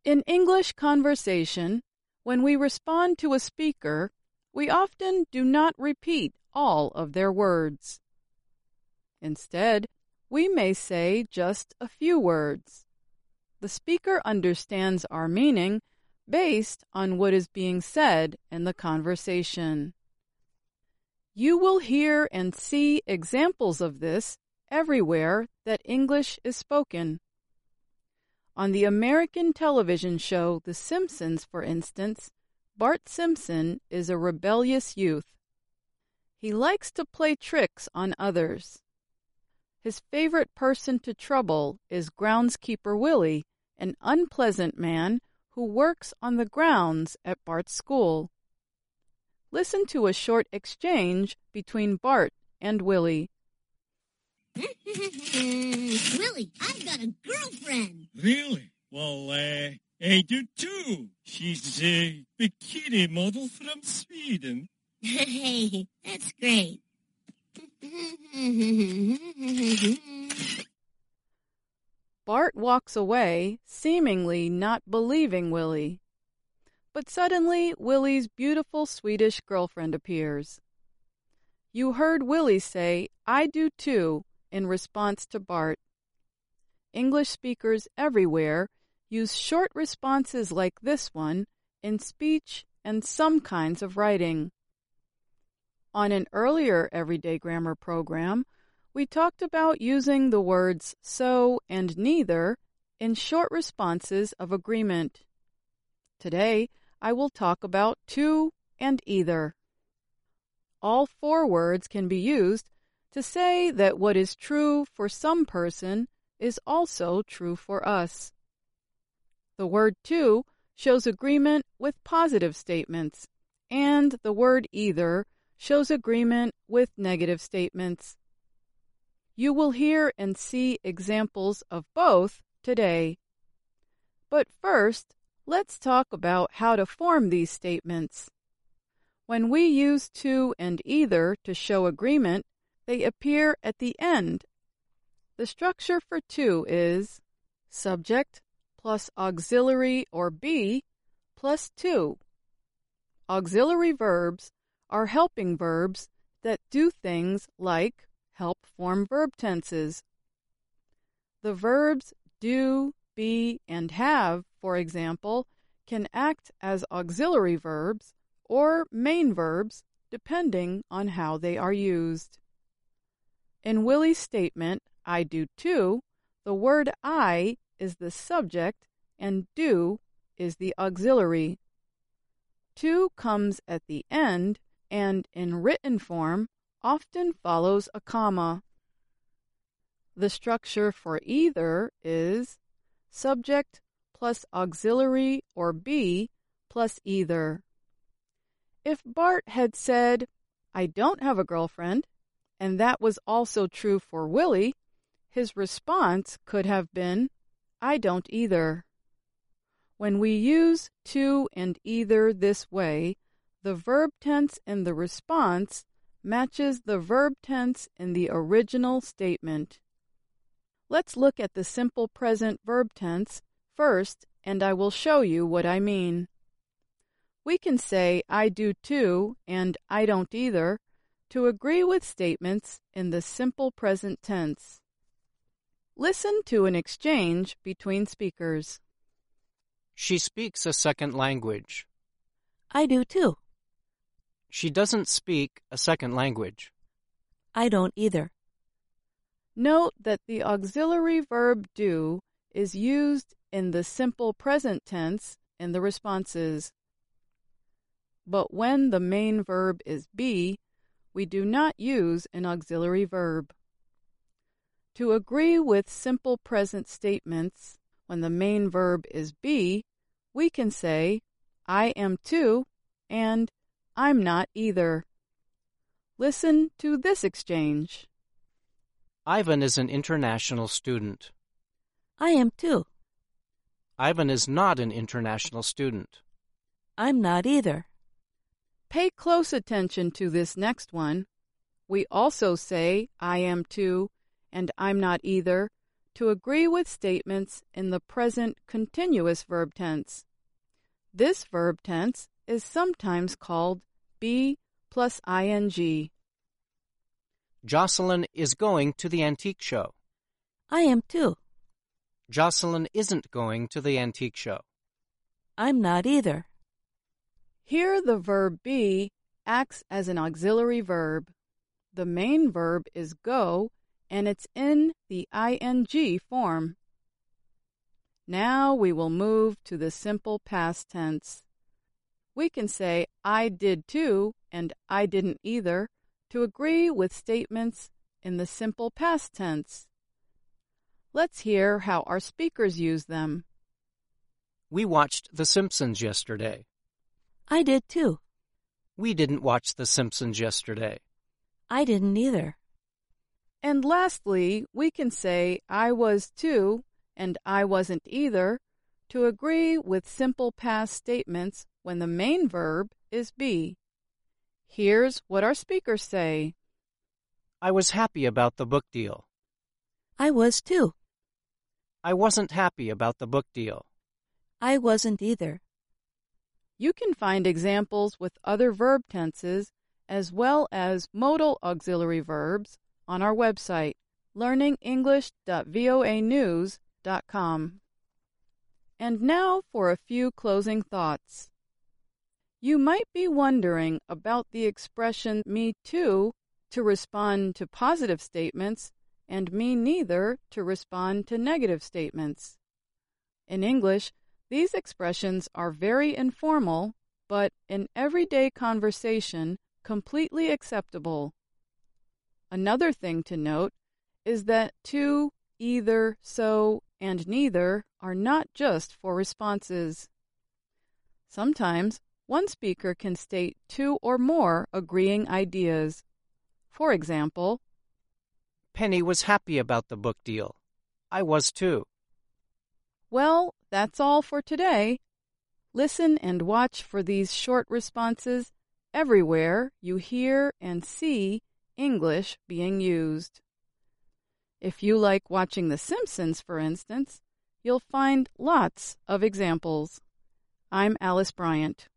In English conversation, when we respond to a speaker, we often do not repeat all of their words. Instead, we may say just a few words. The speaker understands our meaning based on what is being said in the conversation. You will hear and see examples of this everywhere that English is spoken. On the American television show The Simpsons, for instance, Bart Simpson is a rebellious youth. He likes to play tricks on others. His favorite person to trouble is groundskeeper Willie, an unpleasant man who works on the grounds at Bart's school. Listen to a short exchange between Bart and Willie. Willie, I've got a girlfriend. Really? Well, I do too. She's a bikini model from Sweden. Hey, that's great. Bart walks away, seemingly not believing Willie. But suddenly, Willie's beautiful Swedish girlfriend appears. You heard Willie say, "I do too," in response to Bart. English speakers everywhere use short responses like this one in speech and some kinds of writing. On an earlier Everyday Grammar program, we talked about using the words so and neither in short responses of agreement. Today, I will talk about to and either. All four words can be used to say that what is true for some person is also true for us. The word to shows agreement with positive statements, and the word either shows agreement with negative statements. You will hear and see examples of both today. But first, let's talk about how to form these statements. When we use to and either to show agreement, they appear at the end. The structure for to is subject plus auxiliary or be plus to. Auxiliary verbs are helping verbs that do things like help form verb tenses. The verbs do, be, and have, for example, can act as auxiliary verbs or main verbs depending on how they are used. In Willie's statement, I do too, the word I is the subject and do is the auxiliary. To comes at the end and in written form often follows a comma. The structure for either is subject plus auxiliary or be plus either. If Bart had said, "I don't have a girlfriend," and that was also true for Willie, his response could have been, "I don't either." When we use to and either this way, the verb tense in the response matches the verb tense in the original statement. Let's look at the simple present verb tense first, and I will show you what I mean. We can say I do too and I don't either to agree with statements in the simple present tense. Listen to an exchange between speakers. She speaks a second language. I do too. She doesn't speak a second language. I don't either. Note that the auxiliary verb do is used in the simple present tense in the responses. But when the main verb is be, we do not use an auxiliary verb. To agree with simple present statements, when the main verb is be, we can say, I am too, and I'm not either. Listen to this exchange. Ivan is an international student. I am too. Ivan is not an international student. I'm not either. Pay close attention to this next one. We also say I am too and I'm not either to agree with statements in the present continuous verb tense. This verb tense is sometimes called be plus ing. Jocelyn is going to the antique show. I am too. Jocelyn isn't going to the antique show. I'm not either. Here the verb be acts as an auxiliary verb. The main verb is go, and it's in the ing form. Now we will move to the simple past tense. We can say I did too and I didn't either to agree with statements in the simple past tense. Let's hear how our speakers use them. We watched The Simpsons yesterday. I did too. We didn't watch The Simpsons yesterday. I didn't either. And lastly, we can say I was too and I wasn't either to agree with simple past statements when the main verb is be. Here's what our speakers say. I was happy about the book deal. I was too. I wasn't happy about the book deal. I wasn't either. You can find examples with other verb tenses as well as modal auxiliary verbs on our website, learningenglish.voanews.com. And now for a few closing thoughts. You might be wondering about the expression me too to respond to positive statements and me neither to respond to negative statements. In English, these expressions are very informal, but in everyday conversation, completely acceptable. Another thing to note is that to, either, so, and neither are not just for responses. Sometimes one speaker can state two or more agreeing ideas. For example, Penny was happy about the book deal. I was too. Well, that's all for today. Listen and watch for these short responses everywhere you hear and see English being used. If you like watching The Simpsons, for instance, you'll find lots of examples. I'm Alice Bryant.